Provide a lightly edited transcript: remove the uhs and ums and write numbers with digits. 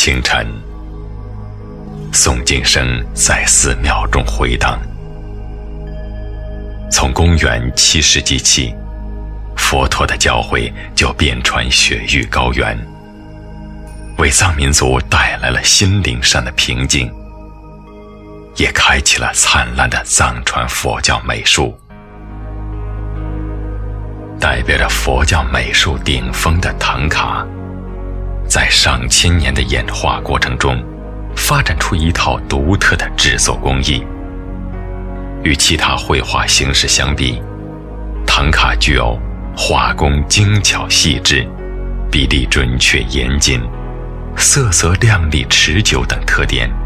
清晨，诵经声在寺庙中回荡。从公元7世纪起，佛陀的教诲就遍传雪域高原，为藏民族带来了心灵上的平静，也开启了灿烂的藏传佛教美术。代表着佛教美术顶峰的唐卡，在上千年的演化过程中，发展出一套独特的制作工艺。与其他绘画形式相比，唐卡具有画工精巧细致、比例准确严谨、色泽亮丽持久等特点。